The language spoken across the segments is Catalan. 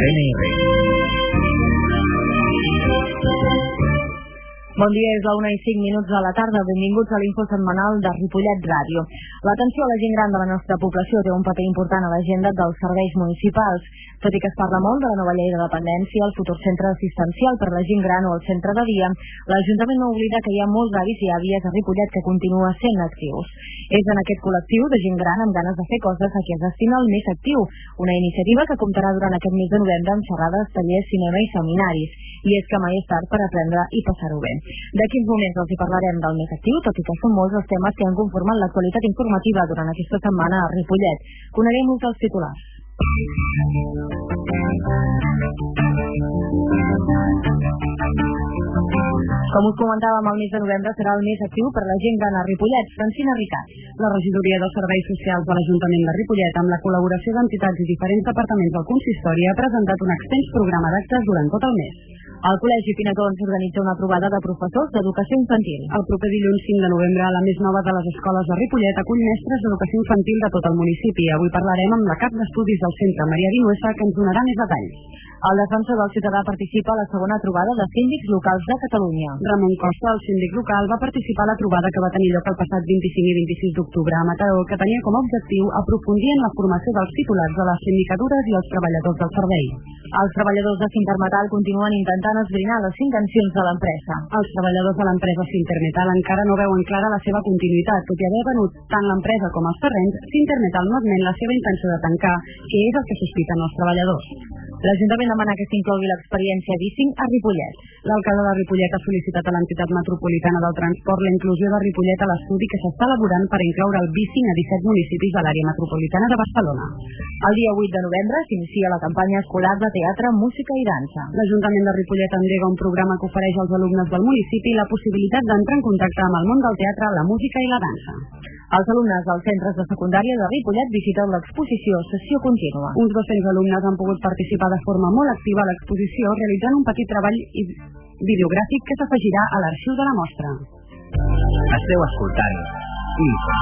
RNR. Bon dia, és la 1:05 de la tarda. Benvinguts a l'info setmanal de Ripollet Ràdio. L'atenció a la gent gran de la nostra població té un paper important a l'agenda dels serveis municipals. Tot i que es parla molt de la nova llei de dependència, el futur centre assistencial per la gent gran o el centre de dia, l'Ajuntament no oblida que hi ha molts avis i àvies a Ripollet que continuen sent actius. És en aquest col·lectiu de gent gran amb ganes de fer coses a qui es destina el Mes Actiu, una iniciativa que comptarà durant aquest mes de novembre amb xerrades, tallers, cinema i seminaris. I és que mai és tard per aprendre i passar-ho bé. D'aquí uns moments els hi parlarem del Mes Actiu, tot i que són molts els temes que han conformat l'actualitat informativa durant aquesta setmana a Ripollet. Coneguem-nos els titulars. Com us comentàvem, el mes de novembre serà el Mes Actiu per la gent gran a Ripollet. Francina Ricard. La regidoria de Serveis Socials de l'Ajuntament de Ripollet, amb la col·laboració d'entitats i diferents departaments del consistori, ha presentat un extens programa d'actes durant tot el mes. El Col·legi Pinacons organitza una trobada de professors d'educació infantil. El proper dilluns 5 de novembre, la més nova de les escoles de Ripollet acull mestres d'educació infantil de tot el municipi. Avui parlarem amb la cap d'estudis del centre, Maria Vinuesa, que ens donarà més detalls. El defensor del ciutadà participa a la segona trobada de síndics locals de Catalunya. Ramon Costa, el síndic local, va participar a la trobada que va tenir lloc el passat 25 i 26 d'octubre a Mataró, que tenia com a objectiu aprofundir en la formació dels titulars de les sindicatures i els treballadors del servei. Els treballadors de Sintermetal continuen intentant esbrinar les intencions de l'empresa. Els treballadors de l'empresa Sintermetal encara no veuen clara la seva continuïtat. Tot i haver venut tant l'empresa com els terrenys, Sintermetal no admet la seva intenció de tancar, que és el que sospiten els treballadors. L'Ajuntament demana que s'inclogui l'experiència Bicing a Ripollet. L'alcalde de Ripollet ha sol·licitat a l'entitat metropolitana del transport la inclusió de Ripollet a l'estudi que s'està elaborant per incloure el Bicing a 17 municipis de l'àrea metropolitana de Barcelona. El dia 8 de novembre s'inicia la campanya escolar de teatre, música i dansa. L'Ajuntament de Ripollet endega un programa que ofereix als alumnes del municipi la possibilitat d'entrar en contacte amb el món del teatre, la música i la dansa. Els alumnes dels centres de secundària de Ripollet visiten l'exposició Sessió Contínua. Uns 200 alumnes han pogut participar de forma molt activa a l'exposició realitzant un petit treball videogràfic que s'afegirà a l'arxiu de la mostra. Esteu escoltant Info.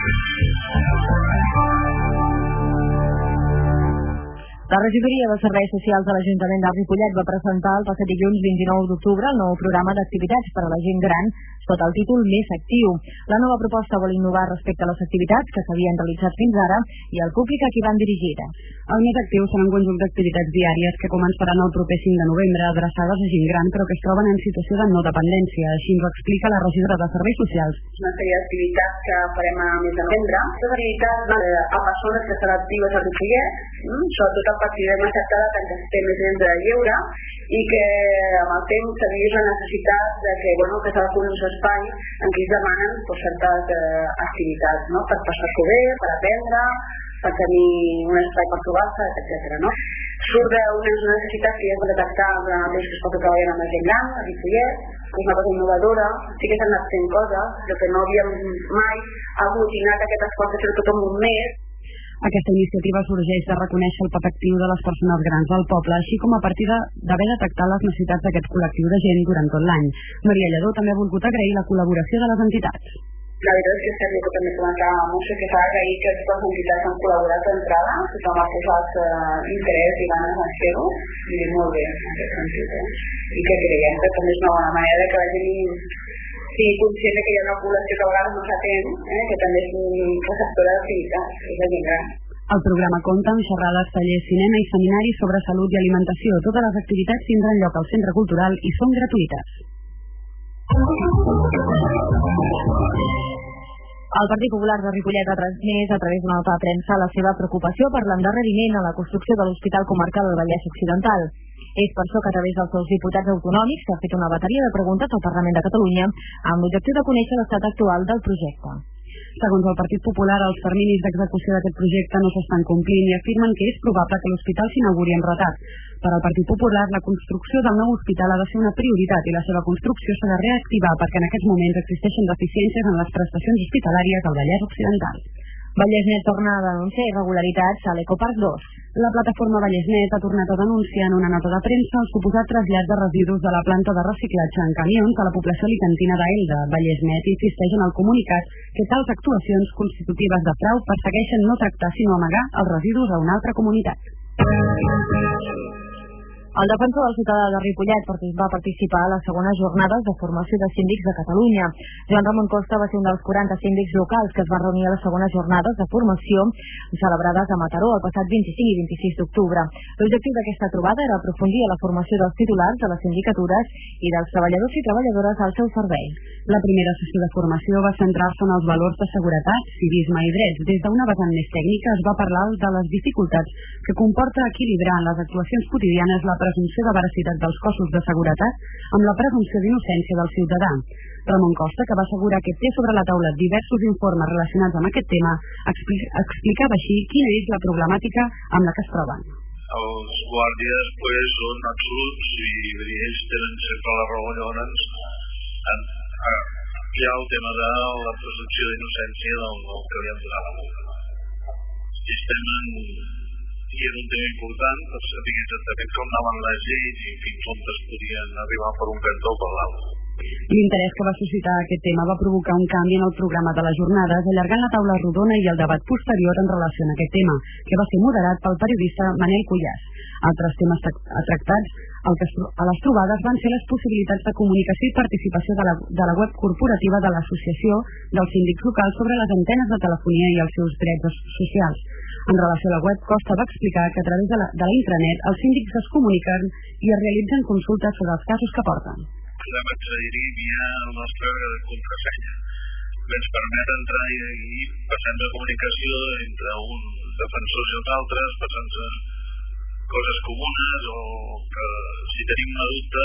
La regidoria de Serveis Socials de l'Ajuntament de Ripollet va presentar el passat dilluns 29 d'octubre el nou programa d'activitats per a la gent gran sota el títol Mes Actiu. La nova proposta vol innovar respecte a les activitats que s'havien realitzat fins ara i al públic a qui van dirigides. El Mes Actiu serà un conjunt d'activitats diàries que començaran el proper 5 de novembre adreçades a gent gran però que es troben en situació de no dependència. Així ens ho explica la regidora de Serveis Socials. Una sèrie d'activitats que farem a mes de novembre. Aquestes activitats a persones que estan actives a Ripollet, sobretot a partir de una certa edat en què estem més dins de lleure i que amb el temps s'ha vist la necessitat de que, que s'ha de fer uns espais en què es demanen certes activitats, no? Per passar-s'ho bé, per aprendre, per tenir un espai per trobar-se, etc. No? Surt d'unes necessitats que ja es va detectar durant el temps que es pot treballar amb la gent gran, a Ripollet, és una cosa innovadora, sí que s'han anat fent coses, però que no havíem mai aglutinat aquest esforç de fer tot en un mes. Aquesta iniciativa sorgeix de reconèixer el paper actiu de les persones grans del poble, així com a partir d'haver detectat les necessitats d'aquest col·lectiu de gent durant tot l'any. Maria Lledó també ha volgut agrair la col·laboració de les entitats. La veritat és que és cert que també comentava Montse que s'ha d'agrair que totes les entitats han col·laborat d'entrada, tothom ha posat interès i ganes a fer-ho, i molt bé en aquest sentit. I que creiem que també és una bona manera que la gent sigui conscient que hi ha una població que a vegades no s'atén, que també és un receptora d'activitats, és la gent gran. El programa compta amb xerrades, tallers, cinema i seminaris sobre salut i alimentació. Totes les activitats tindran lloc al Centre Cultural i són gratuïtes. El Partit Popular de Ripollet ha transmès a través d'una nota de premsa la seva preocupació per l'endarreriment en la construcció de l'Hospital Comarcal del Vallès Occidental. És per això que a través dels seus diputats autonòmics s'ha fet una bateria de preguntes al Parlament de Catalunya amb l'objectiu de conèixer l'estat actual del projecte. Segons el Partit Popular, els terminis d'execució d'aquest projecte no s'estan complint i afirmen que és probable que l'hospital s'inauguri en retard. Per al Partit Popular, la construcció del nou hospital ha de ser una prioritat i la seva construcció s'ha de reactivar perquè en aquests moments existeixen deficiències en les prestacions hospitalàries al Vallès Occidental. Vallesnet torna a denunciar irregularitats a l'Ecoparc 2. La plataforma Vallesnet ha tornat a denunciar en una nota de premsa el suposat trasllat de residus de la planta de reciclatge en camions a la població alicantina d'Elda. Vallesnet insisteix en el comunicat que tals actuacions constitutives de frau persegueixen no tractar sinó amagar els residus a una altra comunitat. El defensor del ciutadà de Ripollet va participar a les segones jornades de formació de síndics de Catalunya. Joan Ramon Costa va ser un dels 40 síndics locals que es van reunir a les segones jornades de formació celebrades a Mataró el passat 25 i 26 d'octubre. L'objectiu d'aquesta trobada era aprofundir a la formació dels titulars de les sindicatures i dels treballadors i treballadores al seu servei. La primera sessió de formació va centrar-se en els valors de seguretat, civisme i drets. Des d'una vessant més tècnica es va parlar de les dificultats que comporta equilibrar en les actuacions quotidianes la presumpció de veracitat dels cossos de seguretat amb la presumpció d'innocència del ciutadà. Ramon Costa, que va assegurar que té sobre la taula diversos informes relacionats amb aquest tema, explicava així quina és la problemàtica amb la que es troben. Els guàrdies són absoluts i ells tenen sempre la raó. Llavors hi ha el tema de la presumpció d'innocència del que li han donat la multa. I és un tema important per saber exactament com anaven les lleis i fins on es podien arribar per un cantó o per l'altre. L'interès que va suscitar aquest tema va provocar un canvi en el programa de les jornades, allargant la taula rodona i el debat posterior en relació amb aquest tema, que va ser moderat pel periodista Manel Cuyàs. Altres temes tractats a les trobades van ser les possibilitats de comunicació i participació de la web corporativa de l'Associació dels Síndics Locals sobre les antenes de telefonia i els seus drets socials. En relació a la web, Costa va explicar que a través de la intranet els síndics es comuniquen i es realitzen consultes sobre els casos que porten. Podem accedir via la nostra contrasenya. Ens permet entrar i passar de comunicació entre un defensor i els altres, passant coses comunes o que si tenim una dubte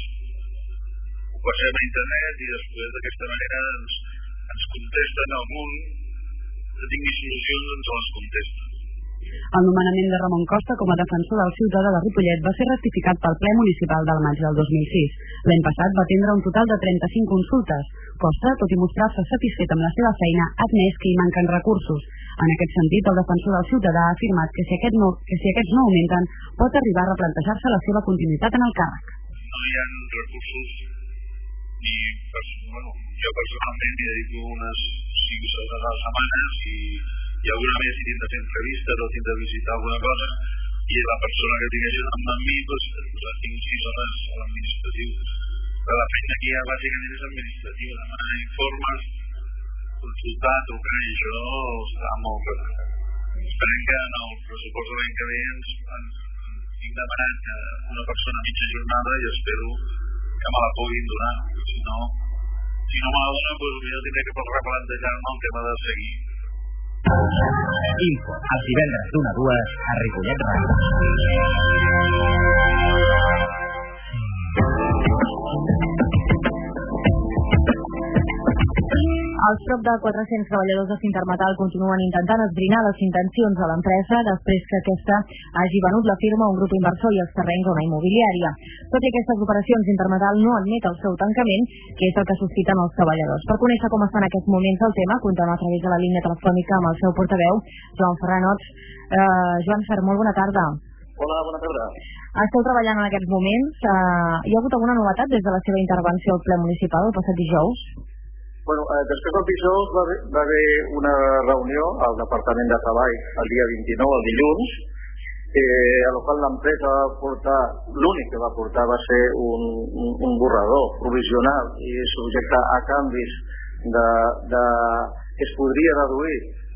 ho passem a internet i després d'aquesta manera ens contesten algun que tingui solucions, ens les contesta. El nomenament de Ramon Costa com a defensor del ciutadà de Ripollet va ser ratificat pel ple municipal del maig del 2006. L'any passat va atendre un total de 35 consultes. Costa, tot i mostrar-se satisfet amb la seva feina, ha admès que hi manquen recursos. En aquest sentit, el defensor del ciutadà ha afirmat que si aquests no augmenten, pot arribar a replantejar-se la seva continuïtat en el càrrec. No hi ha recursos ni... jo personalment hi dedico unes 5 hores a la setmana i alguna més si tinc de fer entrevistes o tinc de visitar alguna cosa i la persona que tinc ajudant amb mi tinc 6 hores a l'administratiu. Però la feina aquí ja bàsicament és administrativa, demanar informes, consultar, trucar i això està molt retratat. Esperem que en el pressupost de l'any que ve ens tinc demanat una persona a mitja jornada i espero que me la puguin donar. Si no me la donen, potser tindré que replantejar-me el tema de seguir. Info, els divendres d'1 a 2 a Ripollet Ràdio. Els prop de 400 treballadors de Fintermetal continuen intentant esbrinar les intencions de l'empresa després que aquesta hagi venut la firma a un grup inversor i els terrenys a una immobiliària. Tot i aquestes operacions, Fintermetal no admet el seu tancament, que és el que susciten els treballadors. Per conèixer com està en aquests moments el tema, comptem a través de la línia telefònica amb el seu portaveu, Joan Ferran Ots. Joan Fer, molt bona tarda. Hola, bona tarda. Esteu treballant en aquests moments. Hi ha hagut alguna novetat des de la seva intervenció al ple municipal el passat dijous? Després del dijous va haver una reunió al Departament de Treball el dia 29, el dilluns, a la qual l'empresa va portar, l'únic que va portar va ser un borrador provisional i subjecte a canvis que es podria reduir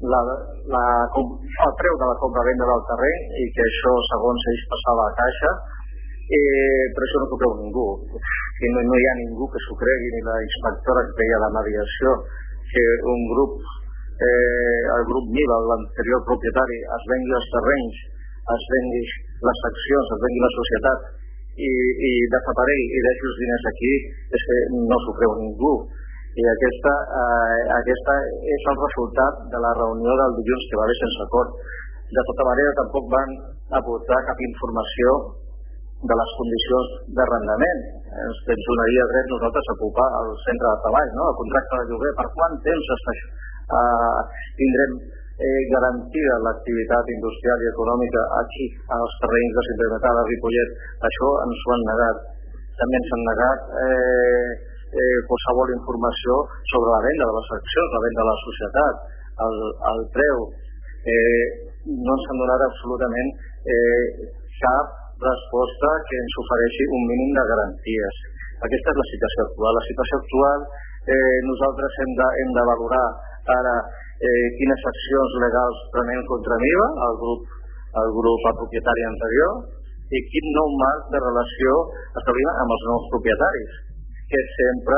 el preu de la compra-venda del terreny i que això, segons ells, passava a caixa. Però això no s'ho creu ningú, que no hi ha ningú que s'ho cregui, ni la inspectora que feia la mediació, que un grup, el grup Niva, l'anterior propietari, es vengui els terrenys, es vengui les accions, es vengui la societat i desaparegui i deixi els diners aquí, és que no s'ho creu ningú. I aquesta és el resultat de la reunió del dilluns, que va haver sense acord. De tota manera, tampoc van aportar cap informació de les condicions d'arrendament. Ens donaria dret nosaltres a ocupar el centre de treball, no? El contracte de lloguer. Per quant temps tindrem garantida l'activitat industrial i econòmica aquí, als terrenys de Fintermetal a Ripollet? Això ens ho han negat. També ens han negat qualsevol informació sobre la venda de les accions, la venda de la societat, el preu. No ens han donat absolutament cap resposta que ens ofereixi un mínim de garanties. Aquesta és la situació actual. La situació actual, nosaltres hem de valorar ara quines accions legals prenem contra MIBA, el grup propietari anterior, i quin nou marc de relació establim amb els nous propietaris, que sempre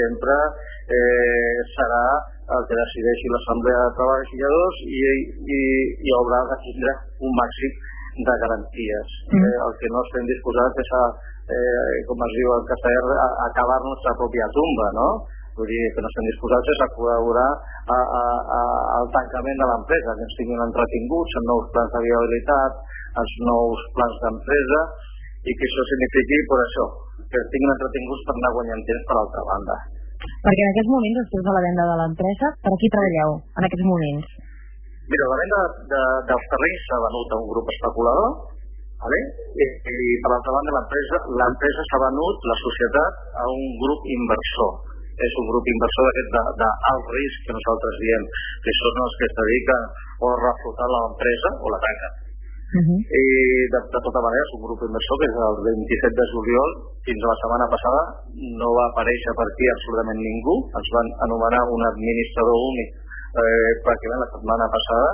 serà el que decideixi l'Assemblea de Treballadors i haurà de tindre un màxim de garanties. El que no estem disposats és a, com es diu en castellà, a acabar nostra pròpia tumba, no? Vull dir que no estem disposats a col·laborar al tancament de l'empresa, que ens tinguin entretinguts en nous plans de viabilitat, els nous plans d'empresa, i que això signifiqui, per això, que tinguin entretinguts per anar guanyant temps per l'altra banda. Perquè en aquests moments, després de la venda de l'empresa, per a qui treballeu en aquests moments? Mira, la venda dels terrenys s'ha venut a un grup especulador, ¿vale? I per l'altra banda l'empresa s'ha venut, la societat, a un grup inversor. És un grup inversor d'alt risc, que nosaltres diem que són els que es dediquen o a reflotar l'empresa o la tanquen. I de tota manera és un grup inversor que des del 27 de juliol fins a la setmana passada no va aparèixer per aquí absolutament ningú. Ens van anomenar un administrador únic pràcticament la setmana passada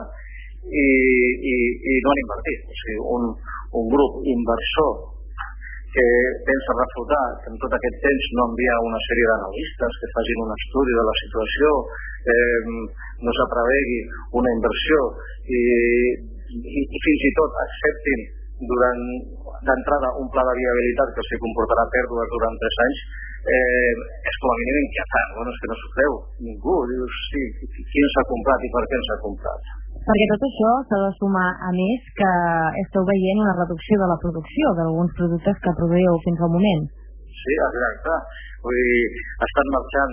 i no han invertit. O sigui, un grup inversor que pensa reflotar, que en tot aquest temps no envia una sèrie d'analistes que facin un estudi de la situació, no s'aprovegui una inversió i fins i tot acceptin d'entrada un pla de viabilitat que els comportarà pèrdues durant 3 anys, és com a mínim inquietant. Bueno, és que no s'ho creu ningú. Dius, sí, qui ens ha comprat i per què ens ha comprat? Perquè tot això s'ha de sumar, a més, que esteu veient una reducció de la producció d'alguns productes que produïu fins al moment. Sí, exacte. Vull dir, estan marxant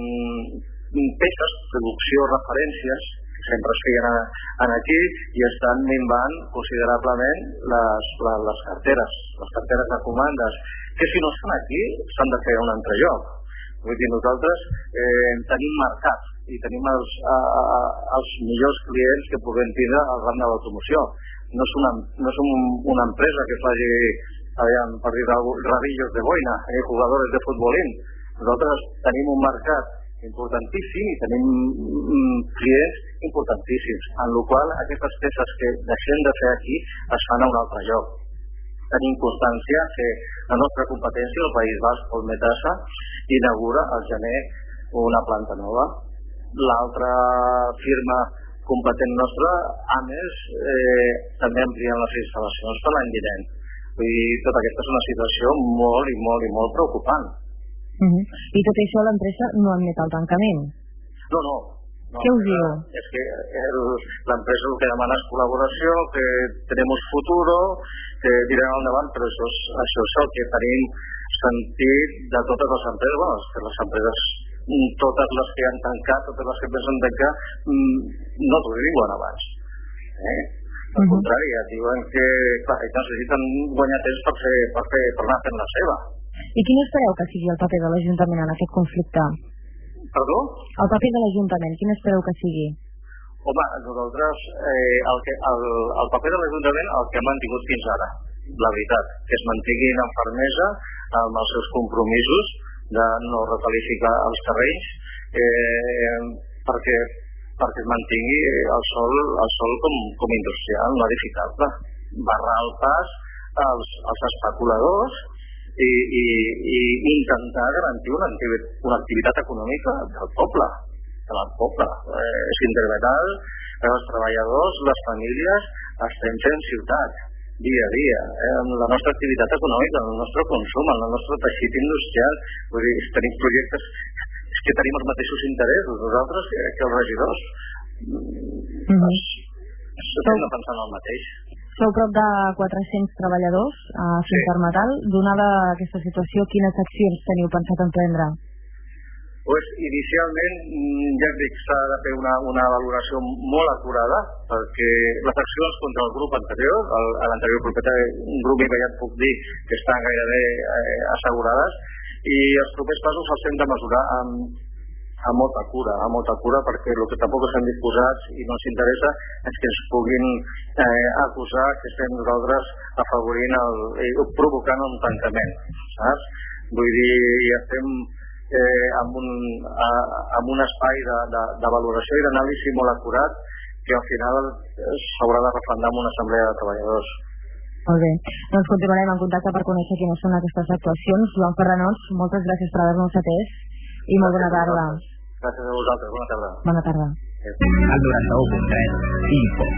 peces, producció, referències, que sempre es feien aquí, i estan minvant considerablement les carteres de comandes, que si no estan aquí s'han de fer a un altre lloc. Vull dir, nosaltres tenim mercat i tenim els millors clients que puguem tindre al ram de l'automoció. No som una empresa que faci, per dir rabillos de boina, jugadors de futbolín. Nosaltres tenim un mercat importantíssim i tenim clients importantíssims, en el qual aquestes peces que deixem de fer aquí es fan a un altre lloc. Tenim constància que la nostra competència, el País Basc, el Metasa, inaugura al gener una planta nova. L'altra firma competent nostra, AMES, també amplien les instal·lacions per l'any vinent. Vull dir, tota aquesta és una situació molt preocupant. I tot això l'empresa no admet el tancament? No. Què us diu? És que l'empresa el que demana és col·laboració, que tenim futuro, que tirem endavant, però això és el que tenim sentit de totes les empreses. Bueno, és que les empreses, totes les que han tancat, totes les que pensen tancar, no t'ho diuen abans. Al contrari, diuen que necessiten guanyar temps per anar fent la seva. I quin espereu que sigui el paper de l'Ajuntament en aquest conflicte? Perdó? El paper de l'Ajuntament, quin espereu que sigui? Home, nosaltres, el paper de l'Ajuntament el que hem mantingut fins ara, la veritat, que es mantinguin amb fermesa amb els seus compromisos de no requalificar els terrenys, perquè es mantingui el sòl com industrial, no edificable, barrar el pas als especuladors i intentar garantir una activitat econòmica del poble. És intervenal els treballadors, les famílies, estem fent ciutat dia a dia, amb la nostra activitat econòmica, amb el nostre consum, amb el nostre teixit industrial. Vull dir, tenim projectes, és que tenim els mateixos interessos nosaltres que els regidors. Estem pensant el mateix. Sou prop de 400 treballadors a Finfarmetal. Donada aquesta situació, quines accions teniu pensat emprendre? Inicialment, ja et dic, s'ha de fer una valoració molt acurada, perquè les accions contra el grup anterior, l'anterior propietari, un grup que ja et puc dir que estan gairebé assegurades, i els propers passos els hem de mesurar a molta cura, perquè el que tampoc estem disposats i no ens interessa és que ens puguin acusar que estem nosaltres afavorint provocant un tancament, saps? Vull dir, estem amb un espai de valoració i d'anàlisi molt acurat que al final s'haurà de refrendar amb una assemblea de treballadors. Molt bé, doncs continuarem en contacte per conèixer quines són aquestes actuacions. Joan Ferranós, moltes gràcies per haver-nos atès i molt bona tarda. Gràcies a vosaltres, bona tarda. Bona tarda. Al 91.3 Info.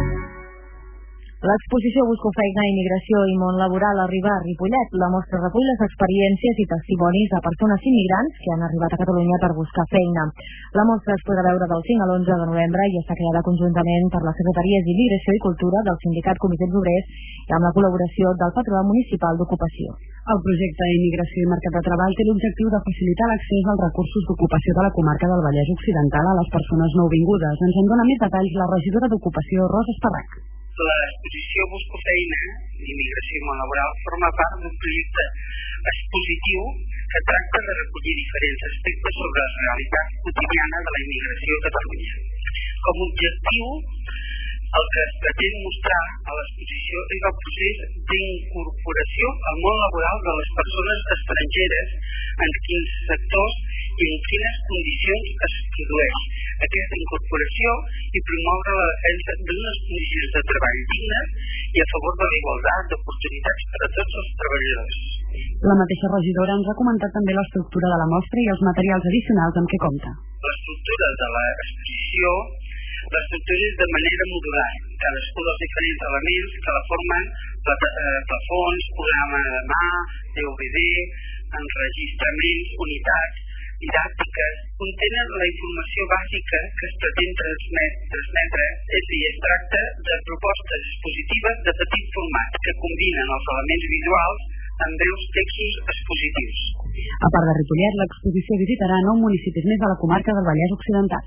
L'exposició Busco feina, immigració i món laboral arriba a Ripollet. La mostra recull les experiències i testimonis de persones immigrants que han arribat a Catalunya per buscar feina. La mostra es podrà veure del 5 a l'11 de novembre i està creada conjuntament per les Secretaries d'Immigració i Cultura del Sindicat Comitès Obrers i amb la col·laboració del Patronat Municipal d'Ocupació. El projecte Immigració i Mercat de Treball té l'objectiu de facilitar l'accés als recursos d'ocupació de la comarca del Vallès Occidental a les persones nouvingudes. Ens en dona més detalls la regidora d'Ocupació, Rosa Esparrac. L'exposició Busco feina, d'immigració i món laboral, forma part d'un projecte expositiu que tracta de recollir diferents aspectes sobre la realitat quotidiana de la immigració a Catalunya. Com a objectiu, el que es pretén mostrar a l'exposició és el procés d'incorporació al món laboral de les persones estrangeres, en quins sectors i en quines condicions es produeix aquesta incorporació i promoure la defensa d'unes condicions de treball dignes i a favor de la igualtat d'oportunitats per a tots els treballadors. La mateixa regidora ens ha comentat també l'estructura de la mostra i els materials addicionals amb què compta. L'estructura de l'exposició és de manera modular. Cadascun dels diferents elements que la formen, plafons, programa de mà, DVD, enregistraments, unitats didàctiques, contenen la informació bàsica que es pretén transmetre, és a dir, es tracta de propostes expositives de petit format que combinen els elements visuals amb breus textos expositius. A part de Ripollet, l'exposició visitarà 9 municipis més de la comarca del Vallès Occidental.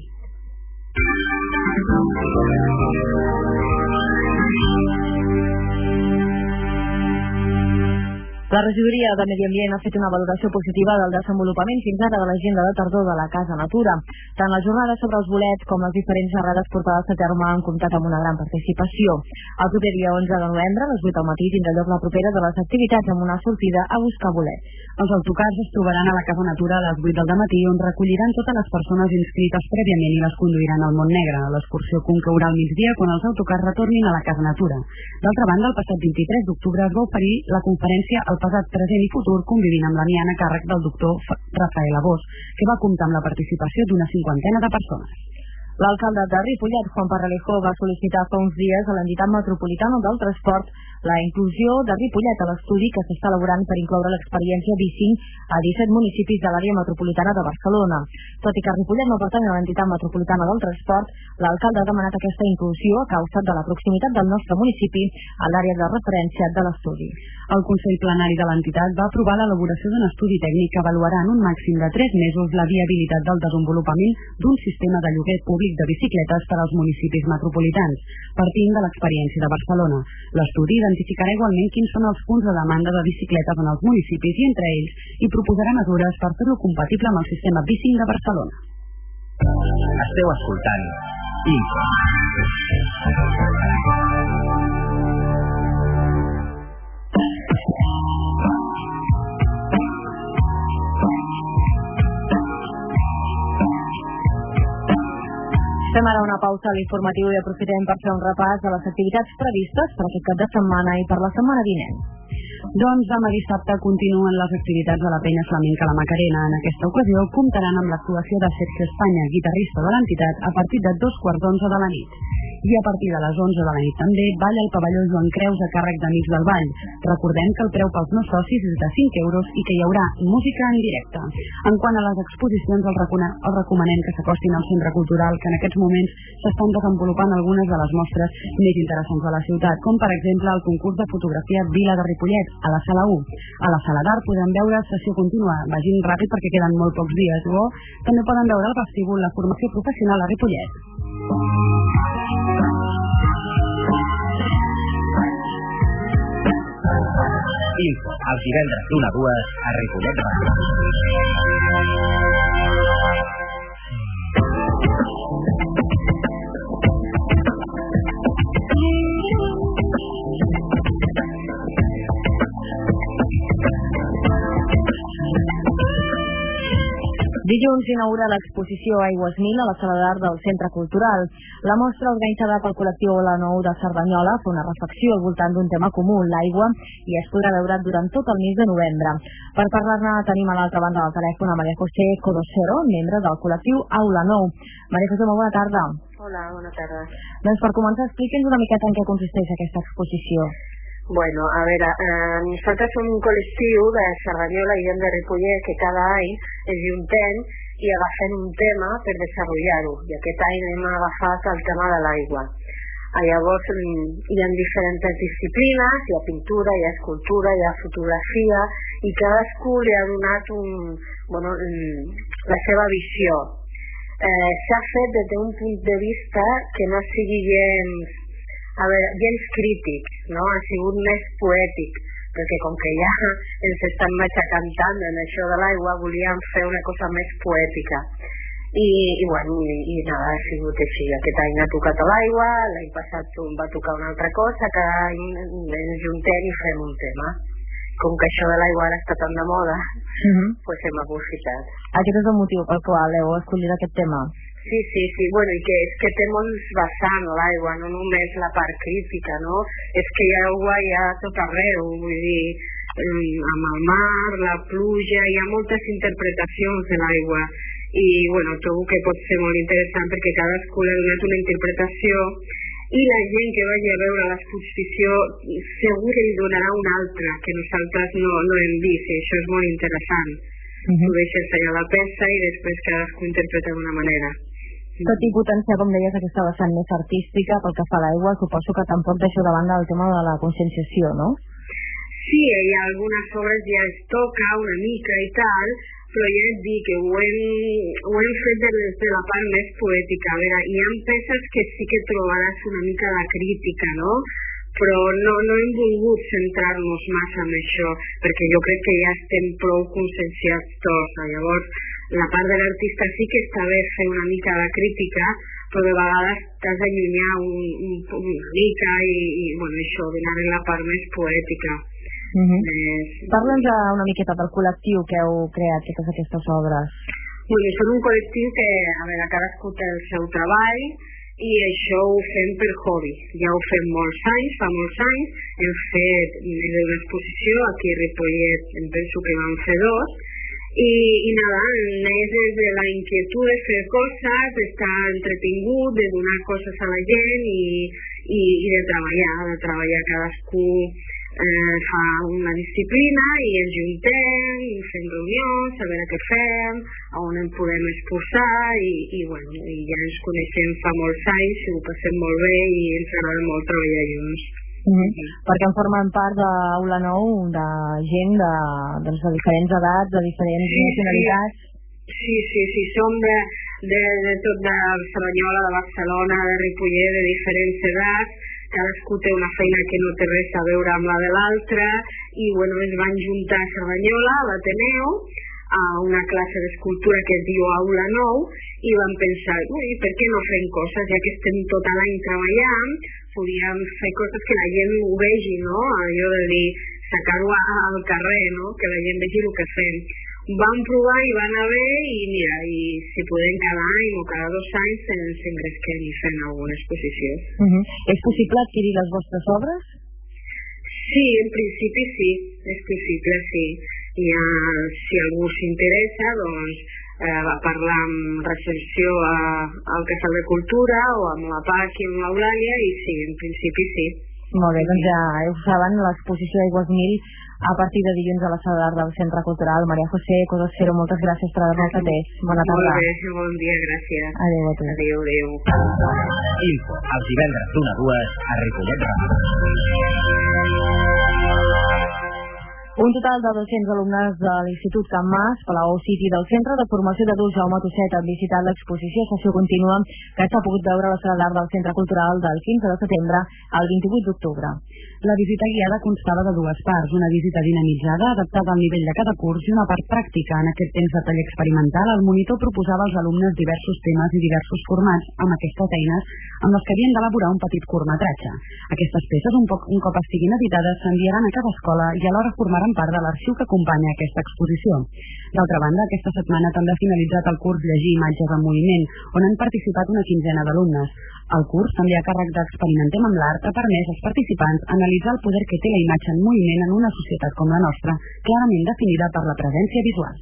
La regidoria de Medi Ambient ha fet una valoració positiva del desenvolupament fins ara de l'agenda de tardor de la Casa Natura. Tant la jornada sobre els bolets com les diferents xerrades portades a terme han comptat amb una gran participació. El proper dia 11 de novembre, a les 8 del matí, tindrà lloc la propera de les activitats amb una sortida a buscar bolets. Els autocars es trobaran a la Casa Natura a les 8 del matí, on recolliran totes les persones inscrites prèviament i les conduiran al Montnegre. L'excursió conclourà al migdia quan els autocars retornin a la Casa Natura. D'altra banda, el passat 23 d'octubre es va oferir la conferència El passat, present i futur, convivint amb l'Amiant a càrrec del doctor Rafael Abós, que va comptar amb la participació d'una 50 de persones. L'alcalde de Ripollet, Juan Parralejo, va sol·licitar fa uns dies a l'entitat metropolitana del transport la inclusió de Ripollet a l'estudi que s'està elaborant per incloure l'experiència Bicing a 17 municipis de l'àrea metropolitana de Barcelona. Tot i que Ripollet no pertany a l'entitat metropolitana del transport, l'alcalde ha demanat aquesta inclusió a causa de la proximitat del nostre municipi a l'àrea de referència de l'estudi. El Consell Plenari de l'entitat va aprovar l'elaboració d'un estudi tècnic que avaluarà en un màxim de 3 mesos la viabilitat del desenvolupament d'un sistema de lloguer públic de bicicletes per als municipis metropolitans, partint de l'experiència de Barcelona. L'estudi identificarà igualment quins són els punts de demanda de bicicletes en els municipis i entre ells hi proposarà mesures per fer-lo compatible amb el sistema Bicing de Barcelona. Esteu escoltant Info. Fem ara una pausa a l'informatiu i aprofitem per fer un repàs de les activitats previstes per aquest cap de setmana i per la setmana vinent. Doncs demà dissabte continuen les activitats de la penya flamenca La Macarena. En aquesta ocasió comptaran amb l'actuació de Sergio Espanya, guitarrista de l'entitat, a partir de 2:15 de la nit. I a partir de les 11 de la nit també balla el pavelló Joan Creus a càrrec d'Amics del Ball. Recordem que el preu pels no socis és de 5 euros i que hi haurà música en directe. En quant a les exposicions, els recomanem que s'acostin al Centre Cultural, que en aquests moments s'estan desenvolupant algunes de les mostres més interessants de la ciutat, com per exemple el concurs de fotografia Vila de Ripollet, a la Sala 1. A la Sala d'Art podem veure sessió contínua, vagin ràpid perquè queden molt pocs dies, o també poden veure al vestíbul la formació professional a Ripollet. Info, els divendres d'1 a 2 a Ripollet Ràdio. Dilluns inaugura l'exposició Aigües Mil a la sala d'art del Centre Cultural. La mostra, organitzada pel col·lectiu La Nou de Cerdanyola, fa una reflexió al voltant d'un tema comú, l'aigua, i es podrà veure durant tot el mes de novembre. Per parlar-ne tenim a l'altra banda del telèfon a María José Codosero, membre del col·lectiu Aula Nou. María José, molt bona tarda. Hola, bona tarda. Doncs per començar, expliqui'ns una miqueta en què consisteix aquesta exposició. Bueno, a veure, nosaltres som un col·lectiu de Cerdanyola i de Ripollet que cada any ens juntem i agafem un tema per desenvolupar-ho. I aquest any hem agafat el tema de l'aigua. Llavors hi ha diferents disciplines, hi ha pintura, hi ha escultura, hi ha fotografia, i cadascú li ha donat la seva visió. S'ha fet des d'un punt de vista que no sigui gens crític, no? Ha sigut més poètic, perquè com que ja ens estan matxacant tant en això de l'aigua, volíem fer una cosa més poètica. I nada, ha sigut així. Aquest any ha tocat l'aigua, l'any passat va tocar una altra cosa, cada any ens juntem i fem un tema. Com que això de l'aigua ara està tan de moda, doncs hem aprofitat. Aquest és el motiu pel qual heu escollit aquest tema? Sí, bueno, i que és que té molts vessants l'aigua, no només la part crítica, no? És que hi ha aigua ja tot arreu, vull dir, amb el mar, la pluja, hi ha moltes interpretacions de l'aigua. I, bueno, trobo que pot ser molt interessant perquè cadascú li ha donat una interpretació i la gent que vagi a veure l'exposició segur que li donarà una altra que nosaltres no hem vist, i això és molt interessant. Tu deixes allà la peça i després cadascú interpreta d'una manera. Tot i potenciar, com deies, aquesta vessant més artística pel que fa a l'aigua, suposo que tampoc deixeu de banda el tema de la conscienciació, no? Sí, hi ha algunes obres ja es toca una mica i tal, però ja et dic que ho hem fet des de la part més poètica. A veure, hi ha peces que sí que trobaràs una mica de crítica, no? Però no hem volgut centrar-nos massa en això, perquè jo crec que ja estem prou conscienciats tots. Llavors, la part de l'artista sí que està bé fer una mica de crítica, però de vegades t'has d'allunyar una mica i això, donar-li la part més poètica. Parla'ns una miqueta del col·lectiu que heu creat totes aquestes obres. Som un col·lectiu que, a veure, cadascú té el seu treball i això ho fem per hobby. Ja ho fem fa molts anys, hem fet una exposició aquí a Ripollet, em penso que vam fer 2, i nada, neix des de la inquietud de fer coses, d'estar entretingut, de donar coses a la gent i de treballar cadascú fa una disciplina i ens juntem, fem reunions, a veure què fem, on en podem exposar i ja ens coneixem fa molts anys i ho passem molt bé i ens agrada molt treballar junts. Perquè en formen part d'Aula Nou de gent de diferents edats, de diferents nacionalitats. Sí, som de tot de Cerdanyola, de Barcelona, de Ripollet, de diferents edats. Cadascú té una feina que no té res a veure amb la de l'altra i es van juntar a Cerdanyola, a l'Ateneu, a una classe d'escultura que es diu Aula Nou i van pensar, per què no fem coses, ja que estem tot l'any treballant, podíem fer coses que la gent ho vegi, no? Allò de dir, sacar-ho al carrer, no? Que la gent vegi el que fem. Vam provar i va anar bé i mira, i si podem cada any o cada 2 anys ens engresquem i fem alguna exposició. És possible adquirir les vostres obres? Sí, en principi sí, és possible, sí. I si algú s'interessa, doncs va parlar amb recepció al Casal de Cultura o amb la PAC i amb l'Eulàlia i sí, en principi sí. Molt bé, doncs ja ho saben, l'exposició Aigües Mil a partir de dilluns a la sala d'art del Centre Cultural. María José Codosero, moltes gràcies per haver-nos atès. Bona tarda. Molt bé, bon dia, gràcies. Adéu a tu. Adéu. Info, els divendres d'1 a 2 a Ripollet Ràdio. Un total de 200 alumnes de l'Institut Can Mas, Palau City del Centre de Formació d'Adults Jaume Tuset han visitat l'exposició Sessió Contínua que s'ha pogut veure a la sala d'art del Centre Cultural del 15 de setembre al 28 d'octubre. La visita guiada constava de 2 parts, una visita dinamitzada, adaptada al nivell de cada curs, i una part pràctica. En aquest temps de taller experimental, el monitor proposava als alumnes diversos temes i diversos formats amb aquestes eines amb les que havien d'elaborar un petit curtmetratge. Aquestes peces, un cop estiguin editades, s'enviaran a cada escola i alhora formaran formen part de l'arxiu que acompanya aquesta exposició. D'altra banda, aquesta setmana també ha finalitzat el curs Llegir imatges en moviment, on han participat una quinzena d'alumnes. El curs, també a càrrec d'Experimentem amb l'Art, ha permès als participants analitzar el poder que té la imatge en moviment en una societat com la nostra, clarament definida per la presència visual.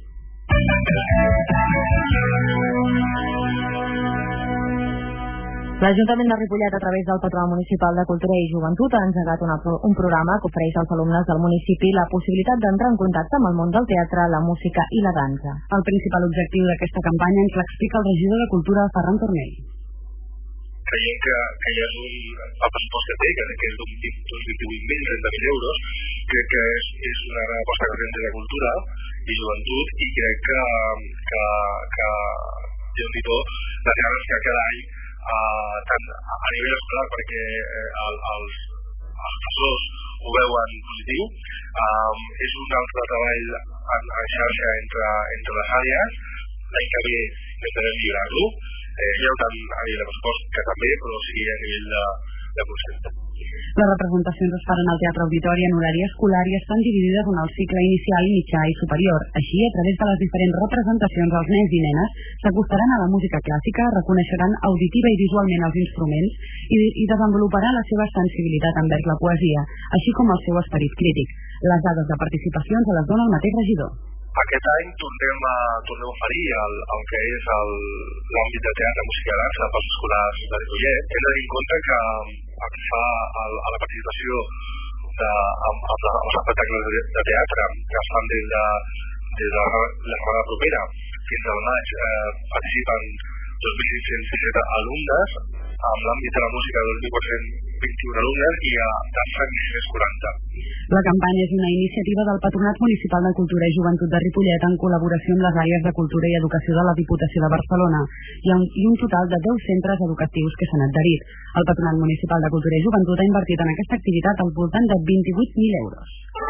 L'Ajuntament de Ripollet, a través del Patronat Municipal de Cultura i Joventut, ha engegat un programa que ofereix als alumnes del municipi la possibilitat d'entrar en contacte amb el món del teatre, la música i la dansa. El principal objectiu d'aquesta campanya ens l'explica el regidor de Cultura, Ferran Tornell. Creiem que ja és el pressupost que té, que és d'uns 28.000-30.000 euros, crec que és una gran aposta que fem de cultura i joventut, i crec que Déu-n'hi-do les ganes que cada any, tant a nivell escolar, perquè els professors ho veuen positiu, és un altre treball en xarxa entre les àrees. L'any que ve intentarem millorar-lo, ja tant a nivell de pressupost que també, però sí a nivell de concepte. Les representacions es faran al Teatre Auditori en horari escolar i estan dividides en el cicle inicial, mitjà i superior. Així, a través de les diferents representacions, els nens i nenes s'acostaran a la música clàssica, reconeixeran auditiva i visualment els instruments i desenvoluparan la seva sensibilitat envers la poesia, així com el seu esperit crític. Les dades de participació ens les dona el mateix regidor. Aquest any tornem a oferir el que és l'àmbit de teatre, música i dansa pels escolars de Ripollet. Hem de tenir en compte que el que fa a la participació amb els espectacles de teatre que es fan des de la setmana propera fins al maig participen 2.617 alumnes, amb l'àmbit de la música 2.421 alumnes i a dansa 1.640. La campanya és una iniciativa del Patronat Municipal de Cultura i Joventut de Ripollet en col·laboració amb les àrees de Cultura i Educació de la Diputació de Barcelona i un total de 10 centres educatius que s'han adherit. El Patronat Municipal de Cultura i Joventut ha invertit en aquesta activitat al voltant de 28.000 euros.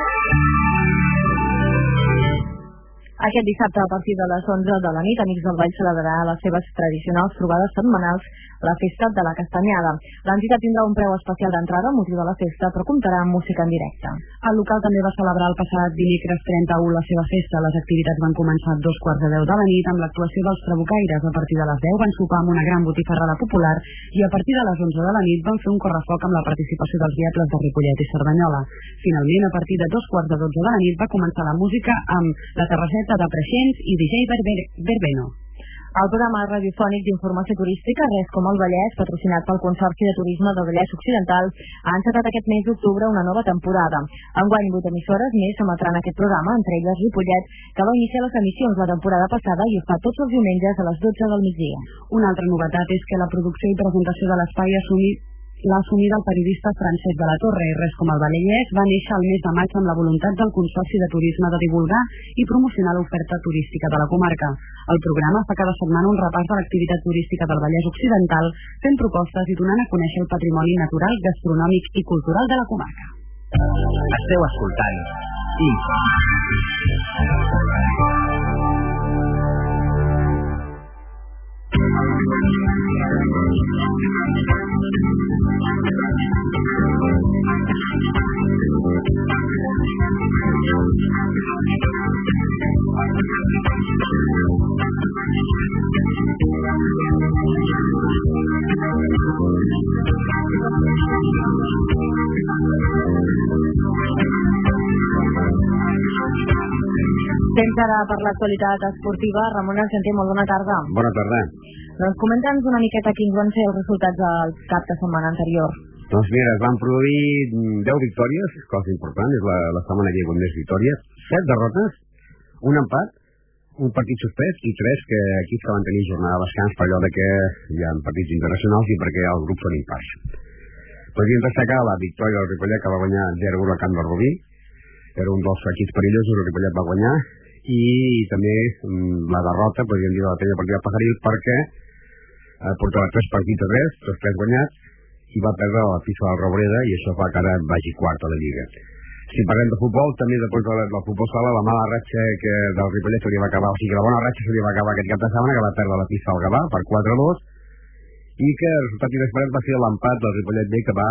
Aquest dissabte, a partir de les 11 de la nit, Amics del Vall celebrarà les seves tradicionals trobades setmanals, la Festa de la Castanyada. L'entitat tindrà un preu especial d'entrada amb motiu de la festa, però comptarà amb música en directe. El local també va celebrar el passat dimecres 31 la seva festa. Les activitats van començar a 2:45 de la nit amb l'actuació dels trabucaires. A partir de les 10 van sopar amb una gran botifarrada popular i a partir de les 11 de la nit van fer un correfoc amb la participació dels diables de Ripollet i Cerdanyola. Finalment, a partir de 2:45 de la nit va començar la música amb la Terrasseta de Preixens i DJ Verbeno. El programa radiofònic d'informació turística Res com el Vallès, patrocinat pel Consorci de Turisme del Vallès Occidental, ha encetat aquest mes d'octubre una nova temporada. Enguany 8 emissores més emetran aquest programa, entre elles Ripollet, que va iniciar les emissions la temporada passada i ho fa tots els diumenges a les 12 del migdia. Una altra novetat és que la producció i presentació de l'espai l'ha assumida el periodista Francesc de la Torre. Res com el Vallès va néixer el mes de maig amb la voluntat del Consorci de Turisme de divulgar i promocionar l'oferta turística de la comarca. El programa fa cada setmana un repàs de l'activitat turística del Vallès Occidental, fent propostes i donant a conèixer el patrimoni natural, gastronòmic i cultural de la comarca. Esteu escoltant Info. Temps ara per l'actualitat esportiva. Ramon Argenter, molt bona tarda. Bona tarda. Doncs comenta'ns una miqueta quins van ser els resultats del cap de setmana anterior. Doncs mira, es van produir 10 victòries, cosa important, és la setmana que hi ha hagut més victòries, 7 derrotes, un empat, un partit suspès i 3 que equips que van tenir jornada de descans per allò que hi ha partits internacionals i perquè els grups són impars. Podríem destacar la victòria del Ripollet, que va guanyar 0-1 al camp del Rubí, era un dels equips perillosos, el Ripollet va guanyar, i també la derrota, podríem dir, de la Penya Partida Pajaril, perquè portava 3 partits a 3, 3 guanyats, i va perdre la pista del Robreda, i això fa que ara vagi quart a la Lliga. Si parlem de futbol, també després del futbol sala, la mala ratxa que del Ripollet s'hauria d'acabar, o sigui que la bona ratxa s'hauria d'acabar aquest cap de setmana, que va perdre la pista al Gavà per 4-2, i que el resultat inesperat va ser l'empat del Ripollet B, que va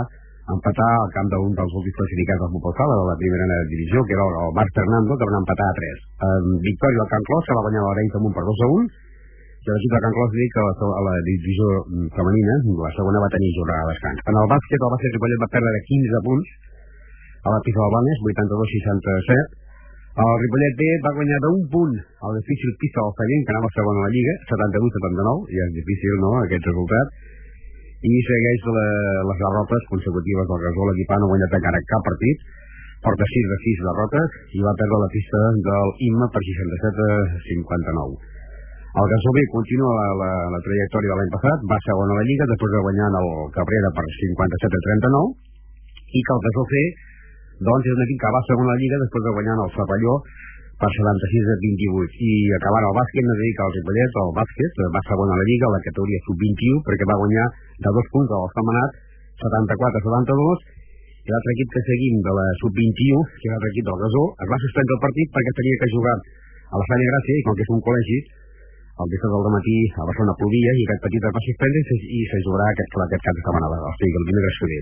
empatar al camp d'un dels últims classificats del futbol sala de la primera divisió, que era el Bar Fernando, que van empatar a 3. Victòria del Can Clos, que va guanyar l'Arenys amb un per 2-1, i l'equip del Can Clos dic que a la divisió femenina, la segona va tenir jornada de descans. En el bàsquet Ripollet va perdre de 15 punts a la pista del Blanes, 82-67. El Ripollet B va guanyar d'un punt al difícil pista del Sallent, que anava segon a la Lliga, 72-79, ja és difícil, no?, aquest resultat. I segueix les derrotes consecutives del Gasol. L'equip no ha guanyat encara cap partit, porta 6 de 6 derrotes i va perdre la pista del Imma per 67-59. El Gasol B continua la trajectòria de l'any passat, va segon a la Lliga després de guanyar el Cabrera per 57-39, i que el Gasol C doncs és un equip que va segon a la Lliga després de guanyar el Sapalló per 76-28. I acabant el bàsquet, no dic que el Ripollet, el bàsquet, va segon a la Lliga, a la categoria sub-21, perquè va guanyar de 2 punts al Sentmenat, 74-72, i l'altre equip que seguim de la sub-21, que és l'altre equip del Gasó, es va suspendre el partit perquè tenia que jugar a la Sanya Gràcia, i com que és un col·legi, el dissabte del matí a Barcelona plovia i aquest partit es va suspendre i se jugarà aquest cap de setmana, o sigui, el dimecres que ve.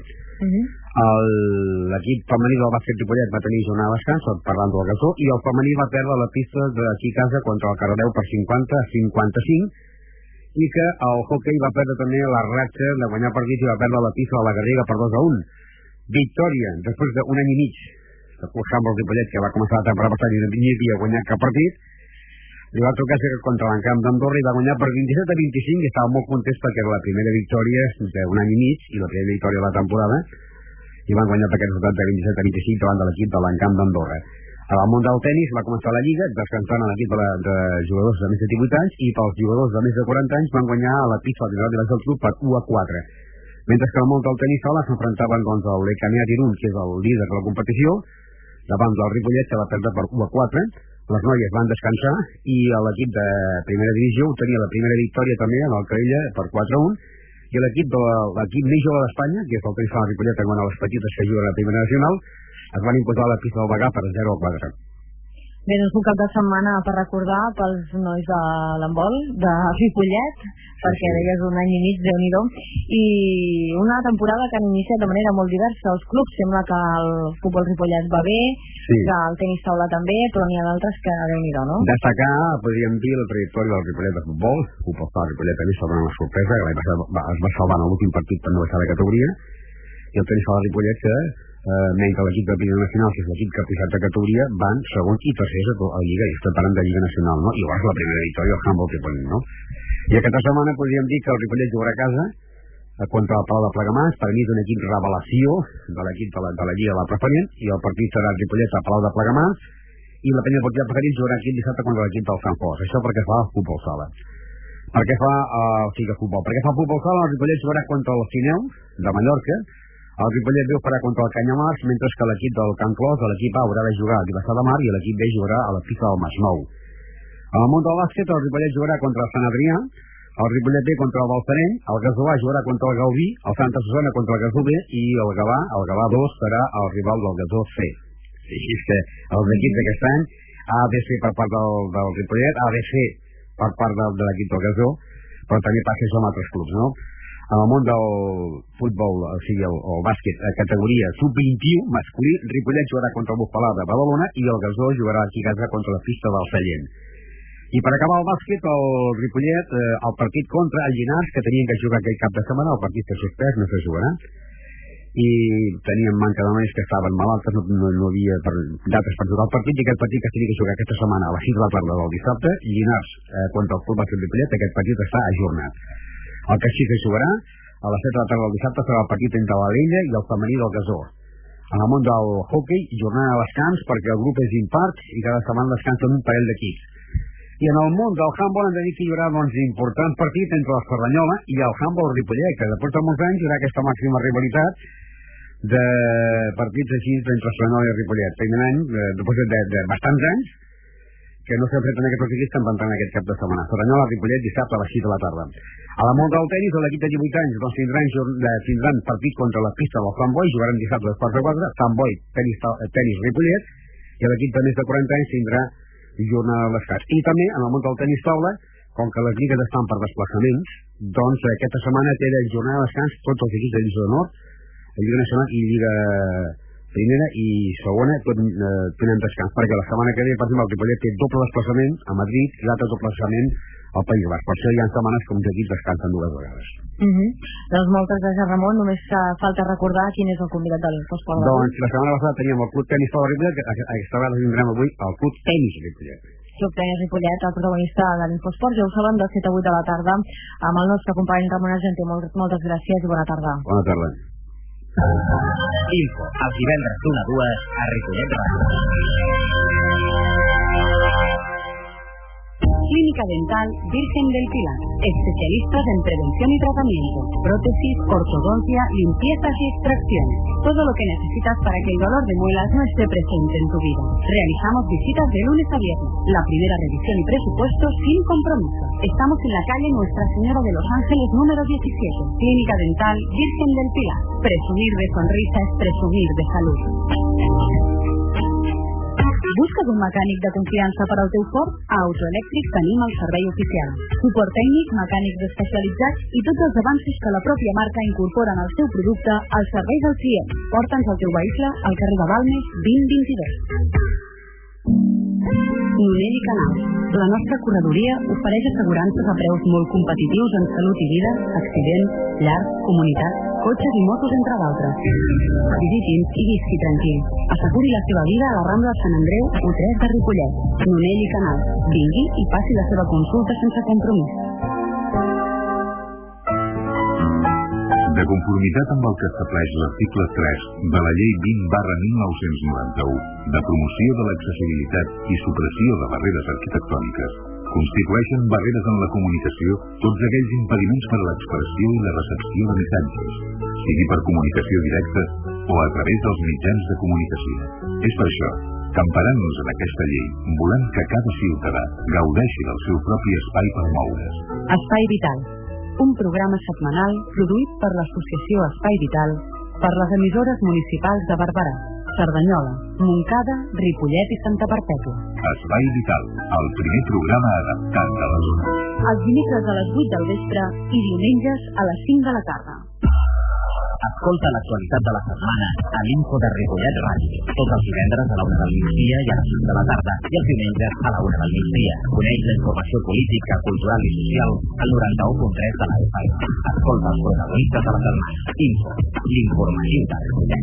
L'equip femení del bàsquet Ripollet va tenir jornada de descans, parlant del Gasó, i el femení va perdre la pista d'aquí a casa contra el Cardedeu per 50-55, i que el hoquei va perdre també la ratxa de guanyar partits i va perdre la pista de la Garriga per 2-1. Victòria, després d'un any i mig de cursar amb el Ripollet, que va començar la temporada passada i no havia guanyat cap partit, li va tocar ser contra l'Encamp d'Andorra i va guanyar per 27-25 i estava molt content perquè era la primera victòria d'un any i mig i la primera victòria de la temporada, i van guanyar per aquest resultat de 27-25 davant de l'equip de l'Encamp d'Andorra. Al món del tenis va començar la Lliga descansant l'equip de jugadors de més de 18 anys, i pels jugadors de més de 40 anys van guanyar a la pista del Tribunal de la Club per 1-4. Mentre que al món del tenis sala s'enfrontaven doncs el Lecanea Tirun, que és el líder de la competició, davant del Ripollet, que va perdre per 1-4. Les noies van descansar i l'equip de primera divisió tenia la primera victòria també en el Crella per 4-1, i l'equip més jove d'Espanya, que és el tenis sala Ripollet, que guanya les petites que juguen a la primera nacional, es van imposar a la pista del Bagà per 0-4. Bé, doncs un cap de setmana per recordar pels nois de l'handbol de Ripollet, perquè deies un any i mig, Déu-n'hi-do, i una temporada que han iniciat de manera molt diversa. Els clubs, sembla que el futbol Ripollet va bé, que el tenis taula també, però n'hi ha d'altres que Déu-n'hi-do, no? Destacar, podríem dir, la trajectòria del Ripollet de futbol. El Ripollet també s'ha donat una sorpresa, que l'any passat es va salvar en l'últim partit per no baixar de categoria, i el tenis sala Ripollet, que mentre l'equip de Primera Nacional, que és l'equip que ha pujat de categoria, van segons i tercers a Lliga, i estem parlant de Lliga Nacional, no? I llavors la primera victòria al Handball Ripollet, no? I aquesta setmana podríem dir que el Ripollet jugarà a casa contra el Palau de Plegamans. Per mi és un equip revelació de l'equip de la Lliga de la Preferent, i el partit serà el Ripollet al Palau de Plegamans, i la Penya Deportiva Preferent jugarà aquí el dissabte contra l'equip del Sant Fos. Això perquè fa el futbol sala. Perquè fa futbol sala, el Ripollet jugarà contra el Cineu de Mallorca. El Ripollet B ho farà contra el Canyamars, mentre que l'equip del Can Clos, l'equip A, haurà de jugar a Vilassar de Mar, i l'equip B jugarà a la pista del Masnou. En el món del bàsquet, el Ripollet jugarà contra el Sant Adrià, el Ripollet B contra el Balsareny, el Gasó A jugarà contra el Gaudí, el Santa Susana contra el Gasó B, i el Gavà 2 serà el rival del Gasó C. Així que els equips d'aquest any, A, B, C per part del Ripollet, A, B, C per part de l'equip del Gasó, però també passa això amb altres clubs, no? En el món del futbol, o sigui, el bàsquet, categoria sub-21 masculí, Ripollet jugarà contra el Bufalà de Badalona i el Gasó jugarà aquí a casa contra la pista del Sallent. I per acabar el bàsquet, el Ripollet, el partit contra el Llinars, que tenien que jugar aquell cap de setmana, el partit s'ha suspès, no se jugarà, i tenien manca de nois que estaven malaltes, no havia dates per jugar el partit, i aquest partit que s'havia de jugar aquesta setmana a les 6 de la tarda del dissabte, Llinars contra el Club Bàsquet Ripollet, aquest partit està ajornat. El que sí que jugarà a les 7 de la tarda del dissabte serà el partit entre l'Alella i el femení del Gasó. En el món del hoquei, jornada de descans perquè el grup és impart i cada setmana descansen un parell d'equips. I en el món del handball hem de dir que hi haurà important partit entre la Cerdanyola i el handball Ripollet, que després de molts anys hi haurà aquesta màxima rivalitat de partits així entre Cerdanyola i Ripollet. Primer any, després de bastants anys, que no s'ha fet en aquests equips que van entrar en aquest cap de setmana. Cerdanyola, Ripollet, dissabte a les 6 de la tarda. A la món del tenis, l'equip de 18 anys tindran partit contra la pista del Sant Boi, jugaran dissabte a les 4:15, Sant Boi, tenis Ripollet, i l'equip de més de 40 anys tindrà jornada de descans. I també, en el món del tenis taula, com que les lligues estan per desplaçaments, doncs aquesta setmana té jornada de descans tots els equips de Lliçó de Nord, Lliga Nacional i Lliga Primera i Segona tenen descans, perquè la setmana que ve, per exemple, el Ripollet té doble desplaçament a Madrid i l'altre doble desplaçament al País Basc. Per això hi ha setmanes que uns equips descansen 2 vegades. Doncs moltes gràcies, Ramon. Només falta recordar quin és el convidat de l'Infosport. Doncs la setmana passada teníem el Club Tenis Pau Ripollet, que aquesta vegada tindrem avui el Club Tenis Ripollet. Club Tenis Ripollet, el protagonista de l'Infosport, ja ho saben, de 7 a 8 de la tarda, amb el nostre company Ramon Argenter. Moltes gràcies i bona tarda. Bona tarda. Info, els divendres d'1 a 2 a Ripollet Ràdio. Clínica Dental Virgen del Pilar. Especialistas en prevención y tratamiento, prótesis, ortodoncia, limpiezas y extracciones. Todo lo que necesitas para que el dolor de muelas no esté presente en tu vida. Realizamos visitas de lunes a viernes. La primera revisión y presupuesto sin compromiso. Estamos en la calle Nuestra Señora de los Ángeles número 17. Clínica Dental Virgen del Pilar. Presumir de sonrisa es presumir de salud. Busques un mecànic de confiança per al teu Ford? A Autoelèctric tenim el servei oficial. Suport tècnic, mecànics especialitzats i tots els avanços que la pròpia marca incorporen al seu producte al servei del client. Porta'ns el teu vehicle al carrer de Balmes 2022. Nonell i Canal. La nostra corredoria ofereix assegurances a preus molt competitius en salut i vida, accidents, llars, comunitat, cotxes i motos, entre d'altres. Visiti'ns i visqui tranquil. Asseguri la seva vida a la Rambla de Sant Andreu, U3 de Ripollet. Nonell i Canal. Vingui i passi la seva consulta sense compromís. De conformitat amb el que estableix l'article 3 de la Llei 20/1991 de promoció de l'accessibilitat i supressió de barreres arquitectòniques, constitueixen barreres en la comunicació tots aquells impediments per a l'expressió i la recepció de missatges, sigui per comunicació directa o a través dels mitjans de comunicació. És per això que, emparant-nos en aquesta llei, volem que cada ciutadà gaudeixi del seu propi espai per moure's. Espai Vital. Un programa setmanal produït per l'Associació Espai Vital per les emissores municipals de Barberà, Cerdanyola, Montcada, Ripollet i Santa Perpètua. Espai Vital, el primer programa adaptat a la zona. Els dimecres a les 8 del vespre i diumenges a les 5 de la tarda. Escolta l'actualitat de la setmana a l'Info de Ripollet Ràdio. Tots els divendres a la 1 del migdia i a les 5 de la tarda i els diumenges a la 1 del migdia. Coneix la informació política, cultural i social al 91.3 de la FM. Escolta els protagonistes de la setmana. Info, l'informatiu de Ripollet.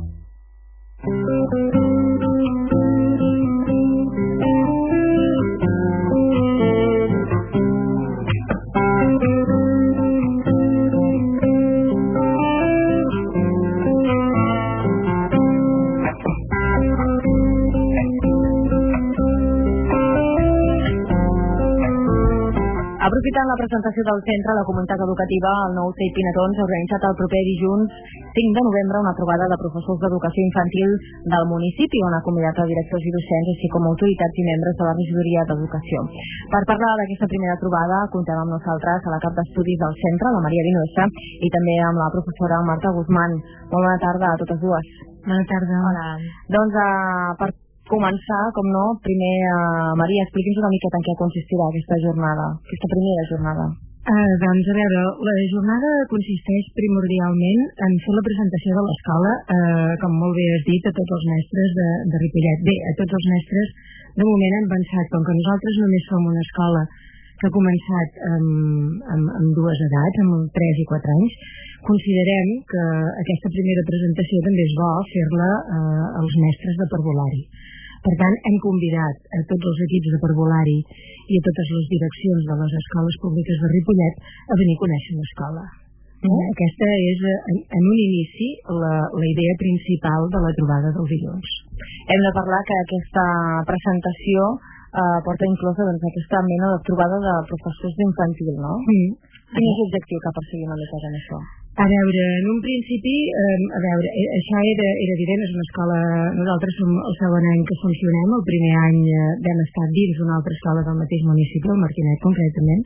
Aprofitant la presentació del centre, la comunitat educativa, el nou CEI Pinatons, ha organitzat el proper dilluns 5 de novembre una trobada de professors d'educació infantil del municipi, on ha convidat a directors i docents, així com autoritats i membres de la regidoria d'educació. Per parlar d'aquesta primera trobada, comptem amb nosaltres a la cap d'estudis del centre, la Maria Vinosa, i també amb la professora Marta Guzmán. Molt bona tarda a totes dues. Bona tarda. Hola. Doncs per començar, com no, primer, Maria, expliqui'ns una miqueta en què consistirà aquesta jornada, aquesta primera jornada. Doncs, a veure, la jornada consisteix primordialment en fer la presentació de l'escola, com molt bé has dit, a tots els mestres de Ripollet. Bé, a tots els mestres, de moment hem pensat, com que nosaltres només som una escola que ha començat amb dues edats, amb 3 i 4 anys, considerem que aquesta primera presentació també és bo fer-la als mestres de parvulari. Per tant, hem convidat a tots els equips de parvulari i a totes les direccions de les escoles públiques de Ripollet a venir a conèixer l'escola. Aquesta és, en un inici, la idea principal de la trobada del dilluns. Hem de parlar que aquesta presentació porta inclosa aquesta mena de trobada de professors d'infantil, no? Quin és l'objectiu que perseguim a mica en això? A veure, en un principi, això era evident, és una escola, nosaltres som el segon any que funcionem, el primer any vam estar dins d'una altra escola del mateix municipi, el Martinet concretament,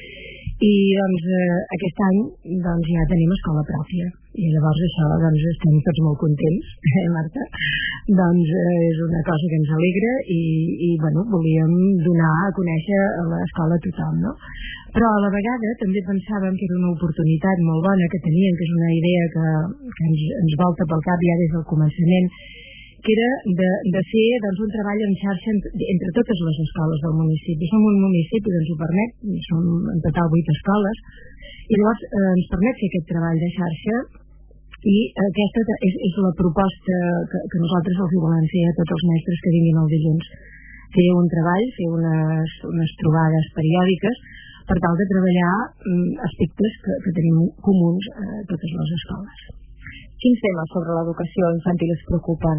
i doncs aquest any ja tenim escola pròpia, i llavors això estem tots molt contents, Marta? doncs és una cosa que ens alegra i volíem donar a conèixer a l'escola a tothom, no? Però a la vegada també pensàvem que era una oportunitat molt bona que teníem, que és una idea que ens volta pel cap ja des del començament, que era de fer un treball en xarxa entre totes les escoles del municipi. Som un municipi que ens ho permet, som en total 8 escoles, i llavors ens permet fer aquest treball de xarxa. I aquesta és la proposta que nosaltres els volem fer a tots els mestres que vinguin el dilluns. Fer un treball, fer unes trobades periòdiques per tal de treballar aspectes que tenim comuns a totes les escoles. Quins temes sobre l'educació infantil es preocupen?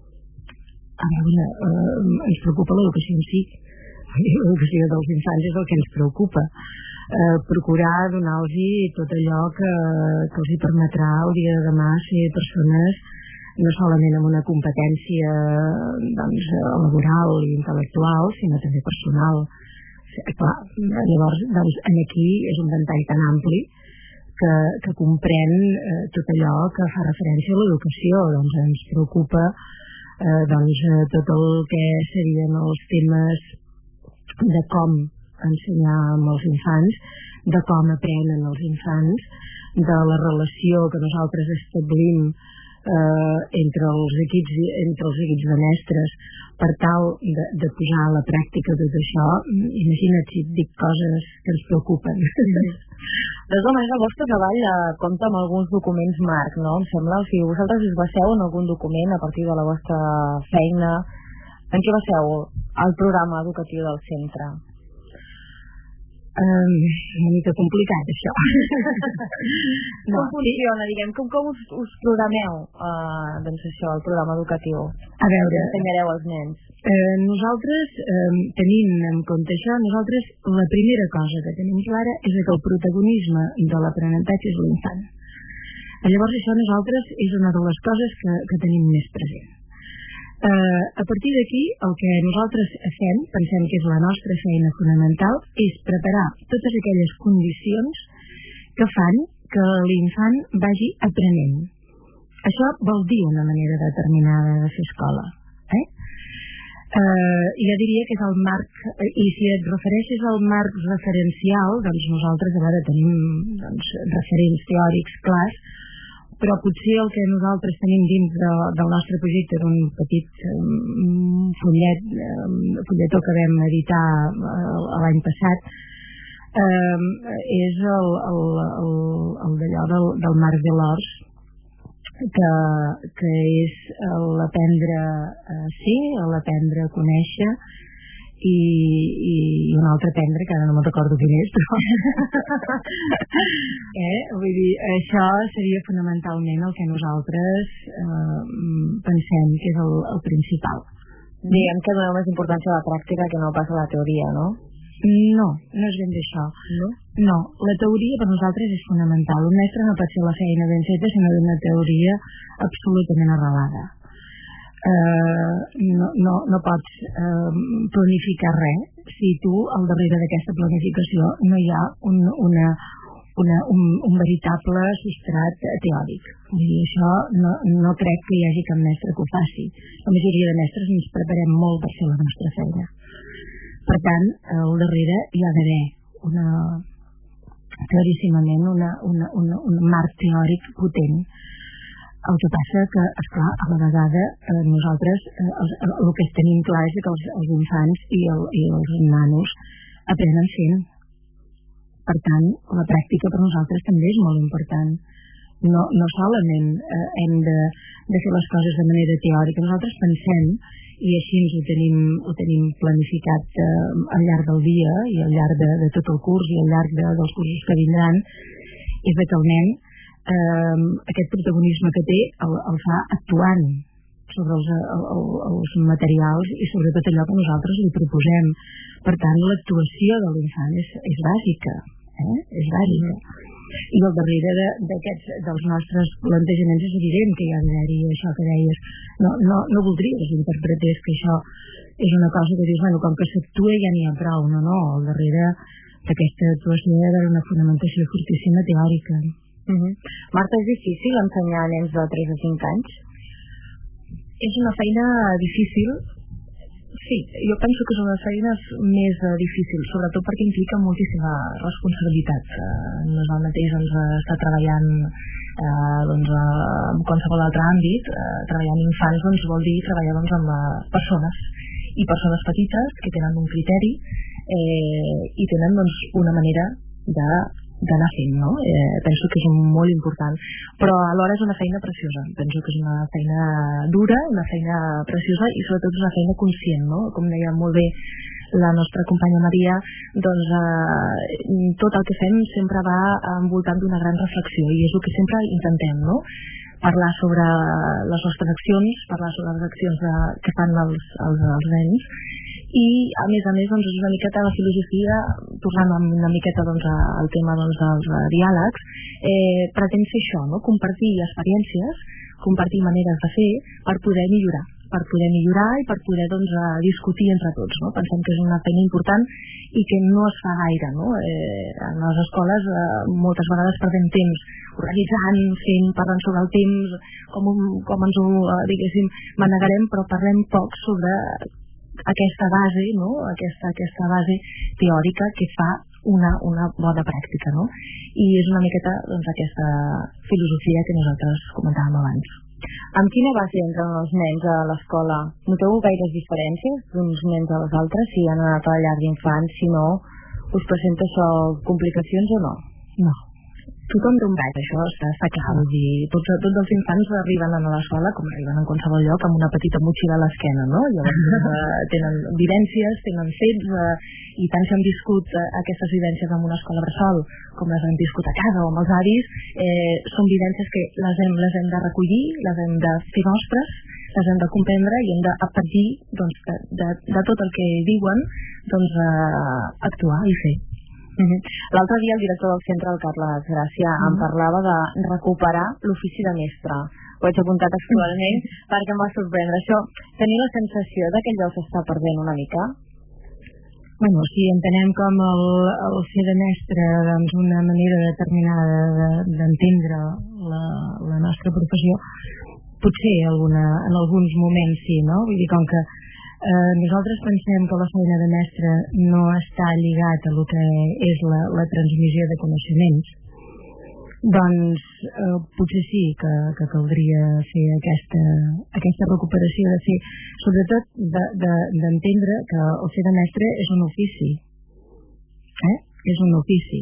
Ens preocupa l'educació en si. L'educació dels infants és el que ens preocupa. Procurar donar-los tot allò que els hi permetrà el dia de demà ser persones no solament amb una competència laboral i intel·lectual, sinó també personal. Clar, llavors aquí és un ventall tan ampli que comprèn tot allò que fa referència a l'educació. Doncs ens preocupa tot el que serien els temes de com ensenyar amb els infants, de com aprenen els infants, de la relació que nosaltres establim entre els equips de mestres per tal de posar a la pràctica tot això. Imagina't si et dic coses que ens preocupen. De tota manera, el vostre treball compta amb alguns documents marc, no? Em sembla, o sigui, vosaltres us baseu en algun document a partir de la vostra feina. En què baseu el programa educatiu del centre? Una mica complicat, això. Com funciona, diguem? Com us programeu, això, el programa educatiu? A veure... Ensenyareu als nens? Nosaltres, tenint en compte això, la primera cosa que tenim clara és que el protagonisme de l'aprenentatge és l'infant. Llavors, això nosaltres és una de les coses que tenim més present. A partir d'aquí, el que nosaltres pensem que és la nostra feina fonamental, és preparar totes aquelles condicions que fan que l'infant vagi aprenent. Això vol dir una manera determinada de fer escola. Jo diria que és el marc, i si et refereixes al marc referencial, doncs nosaltres tenim referents teòrics clars, però potser el que nosaltres tenim dins del nostre projecte d'un petit fulletó que vam editar l'any passat és el d'allò del Marc Delors, que és l'aprendre a ser, l'aprendre a conèixer, i un altre aprendre, que ara no me'n recordo quin és, però vull dir, això seria fonamentalment el que nosaltres pensem que és el principal. Diguem que doneu més importància a la pràctica que no pas a la teoria, no? No és ben d'això. No, la teoria per nosaltres és fonamental. Un mestre no pot fer la feina ben feta sinó d'una teoria absolutament arrelada. No pots planificar res si tu al darrere d'aquesta planificació no hi ha un veritable substrat teòric. Vull dir, això no crec que hi hagi cap mestre que ho faci. La majoria de mestres ens preparem molt per fer la nostra feina. Per tant, al darrere hi ha d'haver claríssimament un marc teòric potent. El que passa que, esclar, a la vegada nosaltres el que tenim clar és que els infants i els nanos aprenen fent. Per tant, la pràctica per nosaltres també és molt important. No solament hem de fer les coses de manera teòrica. Nosaltres pensem, i així ho tenim planificat al llarg del dia i al llarg de tot el curs i al llarg dels cursos que vindran, és que el nen aquest protagonisme que té el fa actuant sobre els materials i sobre tot allò que nosaltres li proposem. Per tant, l'actuació de l'infant és bàsica. És bàsica. I al darrere dels nostres plantejaments és evident que hi ha d'haver-hi això que deies. No voldria que s'interpretés que això és una cosa que dius, com que s'actua ja n'hi ha prou. No, al darrere d'aquesta actuació hi ha d'haver una fonamentació fortíssima teòrica. Marta, és difícil ensenyar a nens de 3 a 5 anys? És una feina difícil. Sí, jo penso que és una feina més difícil, sobretot perquè implica moltíssima responsabilitat. No és el mateix estar treballant en qualsevol altre àmbit. Treballar amb infants vol dir treballar amb persones, i persones petites que tenen un criteri i tenen una manera d'anar fent, no? Penso que és molt important, però alhora és una feina preciosa. Penso que és una feina dura, una feina preciosa i sobretot és una feina conscient, no? Com deia molt bé la nostra companya Maria, tot el que fem sempre va envoltant d'una gran reflexió i és el que sempre intentem, no? Parlar sobre les nostres accions, parlar sobre les accions que fan els nens i a més és una miqueta la filosofia, tornant una miqueta al tema dels diàlegs, pretén fer això, no? Compartir experiències, compartir maneres de fer per poder millorar i per poder discutir entre tots, no? Pensem que és una feina important i que no es fa gaire, no? En les escoles moltes vegades perdem temps organitzant, parlant sobre el temps, com ens ho, diguéssim, manegarem, però parlem poc sobre aquesta base, no? Aquesta base teòrica que fa una bona pràctica, no? I és una miqueta aquesta filosofia que nosaltres comentàvem abans. Amb quina base entren els nens a l'escola? Noteu gaires diferències d'uns nens a els altres, si han anat a la llar d'infants, si no, us presenta això complicacions o no? No. Tothom té un vet, això està clar. Vull dir, tots els infants arriben a l'escola, com arriben en qualsevol lloc, amb una petita motxilla a l'esquena, no? Llavors tenen vivències, tenen fets, i tant si han viscut aquestes vivències en una escola bressol, com les han viscut a casa o amb els avis, són vivències que les hem de recollir, les hem de fer nostres, les hem de comprendre i hem de, a partir de tot el que diuen, actuar i fer. L'altre dia el director del centre, el Carles Gràcia, em parlava de recuperar l'ofici de mestre. Ho he apuntat actualment perquè em va sorprendre. Això, tenir la sensació que allò s'està perdent una mica? Bueno, si entenem com el ser de mestre una manera determinada d'entendre la nostra professió, potser en alguns moments sí, no? Vull dir, com que nosaltres pensem que la feina de mestre no està lligat a el que és la transmissió de coneixements, doncs potser sí que caldria fer aquesta recuperació, de fer, sobretot d'entendre que el ser de mestre és un ofici, és un ofici.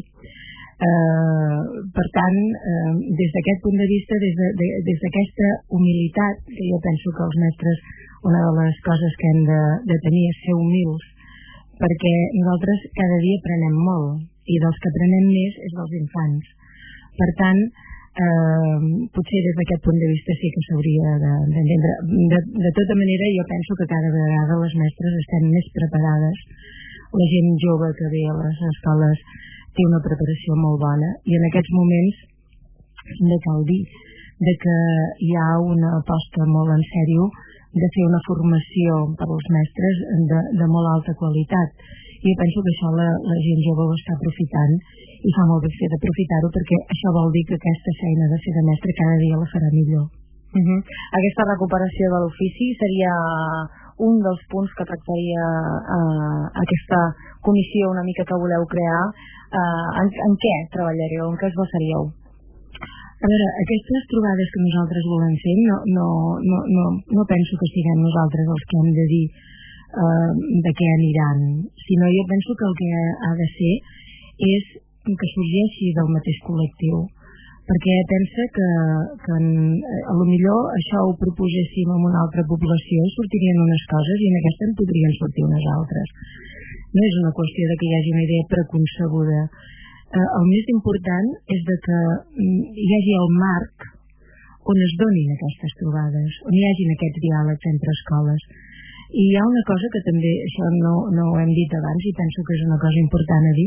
Per tant, des d'aquest punt de vista, des d'aquesta humilitat, que jo penso que els mestres, una de les coses que hem de tenir és ser humils, perquè nosaltres cada dia aprenem molt i dels que aprenem més és dels infants. Per tant, potser des d'aquest punt de vista sí que s'hauria d'entendre. De tota manera, jo penso que cada vegada les mestres estem més preparades. La gent jove que ve a les escoles té una preparació molt bona i en aquests moments cal dir que hi ha una aposta molt en sèrio de fer una formació per als mestres de molt alta qualitat. I jo penso que això la gent jove ho està aprofitant i fa molt bé fer d'aprofitar-ho perquè això vol dir que aquesta feina de ser de mestre cada dia la farà millor. Aquesta recuperació de l'ofici seria un dels punts que tractaria aquesta comissió una mica que voleu crear. En què treballareu? En què es basaríeu? A veure, aquestes trobades que nosaltres volem fer no penso que siguem nosaltres els que hem de dir de què aniran, sinó jo penso que el que ha de ser és que sorgeixi del mateix col·lectiu, perquè pensa que a lo millor això ho proposéssim en una altra població, sortirien unes coses i en aquesta en podrien sortir unes altres. No és una qüestió de que hi hagi una idea preconcebuda. El més important és que hi hagi el marc on es donin aquestes trobades, on hi hagin aquests diàlegs entre escoles. I hi ha una cosa que també, això no ho hem dit abans i penso que és una cosa important a dir,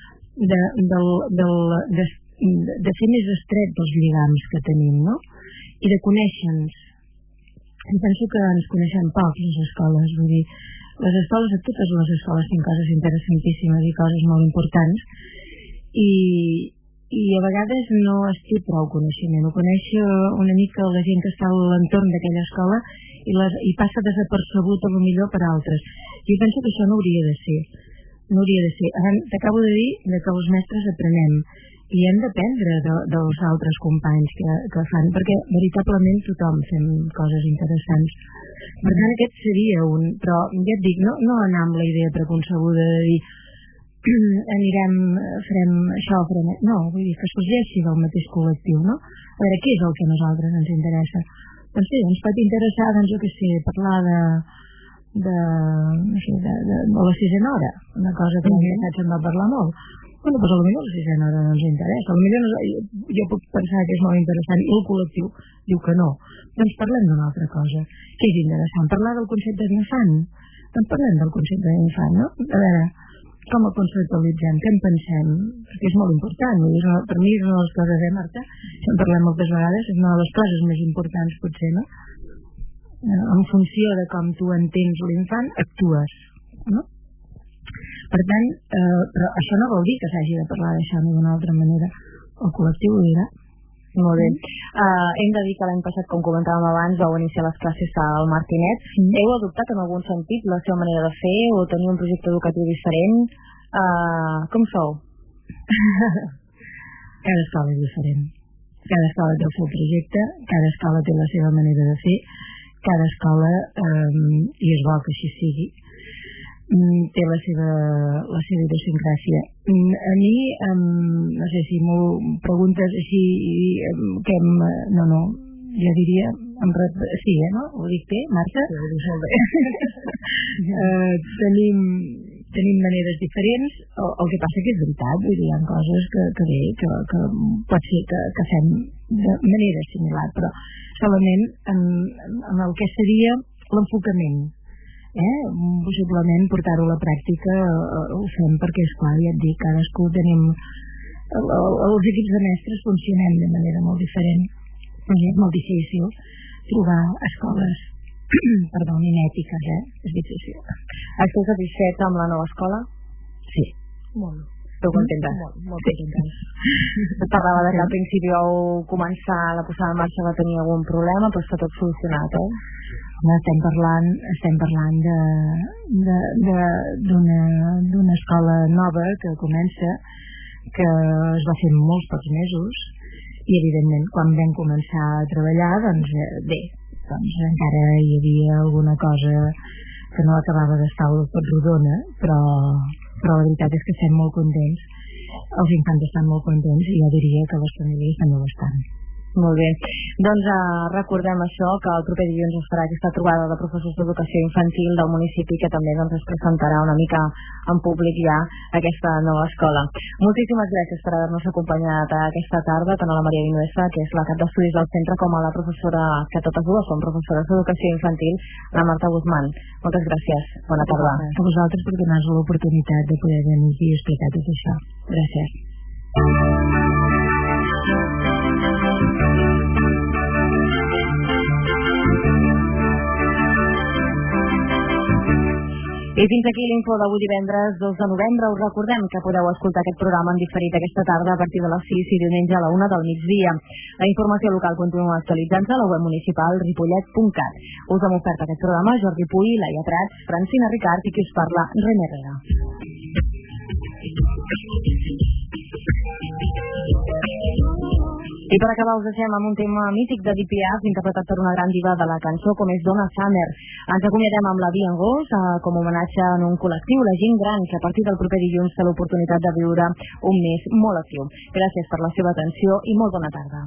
de fer més estrets els lligams que tenim, no? I de conèixer-nos. I penso que ens coneixem poc, les escoles, vull dir, les escoles, totes les escoles tenen coses interessantíssimes i coses molt importants, i i a vegades no es té prou coneixement. Ho coneix una mica la gent que està a l'entorn d'aquella escola i passa desapercebut a lo millor per altres. Jo penso que això no hauria de ser. Ara t'acabo de dir que els mestres aprenem i hem d'aprendre dels altres companys que fan, perquè veritablement tothom fem coses interessants. Per tant, aquest seria però ja et dic, no anar amb la idea preconcebuda de dir farem això, no, vull dir que sorgeixi del mateix col·lectiu, no? A veure, què és el que a nosaltres ens interessa? Doncs sí, ens pot interessar, jo què sé, parlar de la sisena hora, una cosa que l'any passat se'n va parlar molt. Bueno, doncs potser la sisena hora no ens interessa, potser jo puc pensar que és molt interessant i el col·lectiu diu que no. Doncs parlem d'una altra cosa. Què és interessant? Parlar del concepte d'infant? Doncs parlem del concepte d'infant, no? A veure, com el conceptualitzem, què en pensem? Perquè és molt important. Per mi és una de les coses, Marta? Si en parlem moltes vegades, és una de les coses més importants, potser, no? En funció de com tu entens l'infant, actues, no? Per tant, però això no vol dir que s'hagi de parlar d'això d'una altra manera. El col·lectiu ho dirà. Molt bé. Hem de dir que l'any passat, com comentàvem abans, vau iniciar les classes al Martinet. Heu adoptat en algun sentit la seva manera de fer o tenir un projecte educatiu diferent? Com sou? Cada escola és diferent. Cada escola té el seu projecte, cada escola té la seva manera de fer, cada escola, i és bo que així sigui, té la seva idiosincràsia. A mi, no sé si m'ho preguntes així, jo diria, sí, no? Ho dic bé, Marta? Sí, ho dic molt bé. Tenim maneres diferents, el que passa que és veritat, vull dir, hi ha coses que pot ser que fem de manera similar, però solament en el que seria l'enfocament. Possiblement portar-ho a la pràctica ho fem perquè, esclar, ja et dic, cadascú tenim els equips de mestres funcionem de manera molt diferent. És molt difícil trobar escoles mimètiques, és difícil. Esteu satisfets amb la nova escola? Sí. Molt. Esteu contentes? Molt contentes. Et parlava que al principi vau començar la posada en marxa va tenir algun problema, però està tot solucionat, Estem parlant d'una escola nova que comença, que es va fer molts pocs mesos, i evidentment quan vam començar a treballar, doncs encara hi havia alguna cosa que no acabava d'estar tot rodona, però la veritat és que estem molt contents, els infants estan molt contents i jo diria que les famílies també ho estan. Molt bé. Doncs recordem això, que el proper dilluns es farà aquesta trobada de professors d'educació infantil del municipi, que també es presentarà una mica en públic ja aquesta nova escola. Moltíssimes gràcies per haver-nos acompanyat aquesta tarda, tant a la Maria Vinuesa, que és la cap d'estudis del centre, com a la professora, que totes dues són professores d'educació infantil, la Marta Guzmán. Moltes gràcies. Bona tarda. A vosaltres per donar-nos l'oportunitat de poder venir i explicar tot això. Gràcies. I fins aquí l'info d'avui divendres 2 de novembre. Us recordem que podeu escoltar aquest programa en diferit aquesta tarda a partir de les 6 i diumenge a la 1 del migdia. La informació local continua actualitzant-se a la web municipal ripollet.cat. Us hem ofert aquest programa Jordi Puy, Laia Prats, Francina Ricard i qui us parla, René Herrera. I per acabar us deixem amb un tema mític de DPF interpretat per una gran diva de la cançó com és Donna Summer. Ens acomiadem amb la Diane Ross com a homenatge en un col·lectiu, la gent gran, que a partir del proper dilluns té l'oportunitat de viure un mes molt actiu. Gràcies per la seva atenció i molt bona tarda.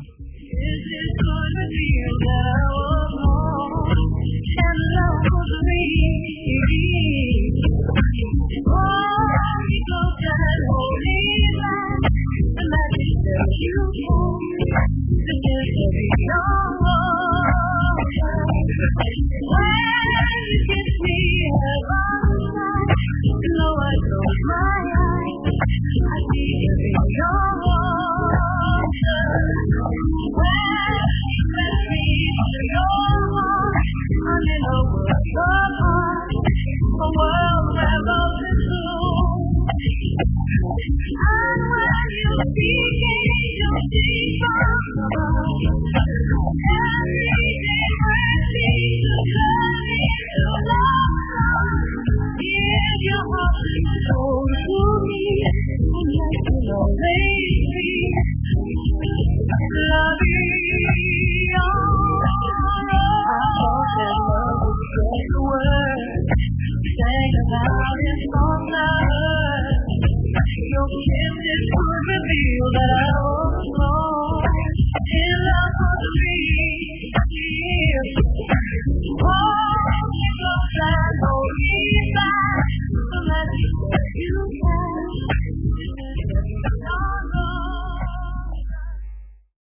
And when you speak Love